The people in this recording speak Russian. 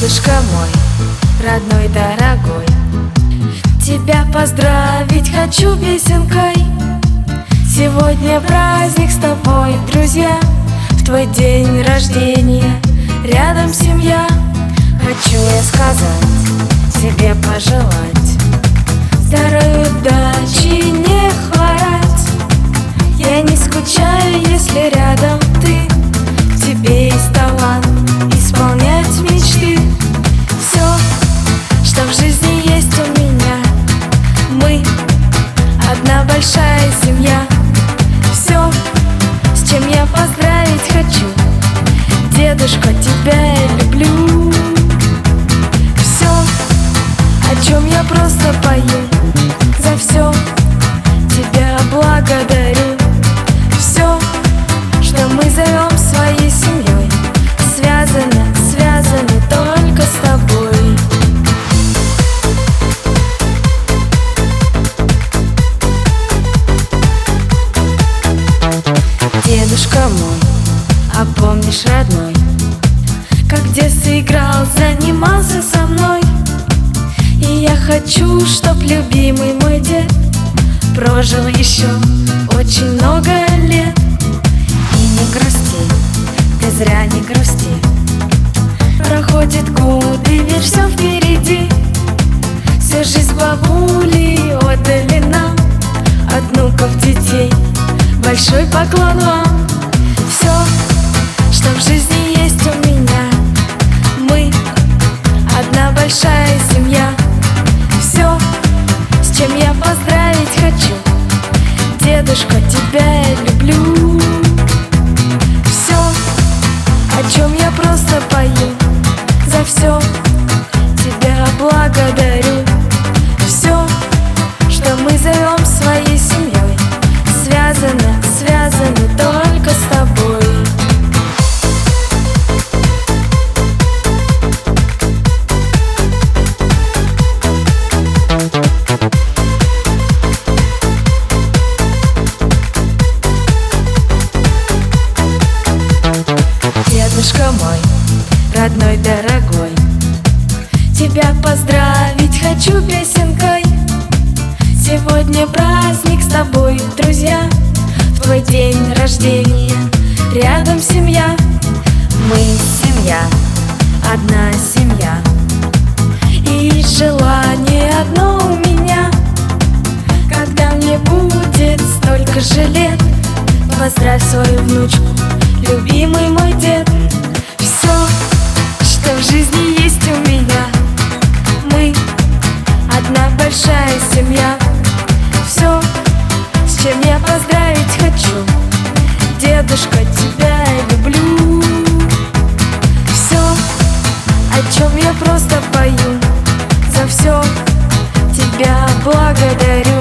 Дедушка мой, родной, дорогой, тебя поздравить хочу песенкой. Сегодня праздник с тобой, друзья, в твой день рождения рядом семья. Хочу я сказать, тебе пожелать здоровья, удачи, не хворать. Я не скучаю, если рядом ты, в тебе есть талант исполнять мечты. Все, что в жизни есть у меня, мы одна большая семья. Все, с чем я поздравить хочу, дедушка, тебя я люблю. Все, о чем я просто пою, за все тебя благодарю. Все, что мы зовем своей семьей, связано, связано только с тобой. Дедушка мой, а помнишь, родной, как в детстве играл, занимался со мной? И я хочу, чтоб любимый мой дед прожил еще очень много лет. И не грусти, ты зря не грусти, проходят годы, ведь все впереди. Всю жизнь бабули отдали нам, от внуков детей большой поклон вам. Все, что в жизни есть у меня, мы одна большая семья. Все, с чем я поздравить хочу, дедушка, тебя я люблю. Все, о чем я просто пою, за все тебя благодарю. Все, что мы зовем своей семьей, связано, связано только с тобой. Дедушка мой, родной, дорогой, тебя поздравить хочу песенкой. Сегодня праздник с тобой, друзья, в твой день рождения рядом семья. Мы семья, одна семья, и желание одно у меня. Когда мне будет столько же лет, поздравь свою внучку, любимый мой дед. Все, что в жизни есть у меня, мы одна большая семья. Все, с чем я поздравить хочу, дедушка, тебя я люблю. Все, о чем я просто пою, за все тебя благодарю.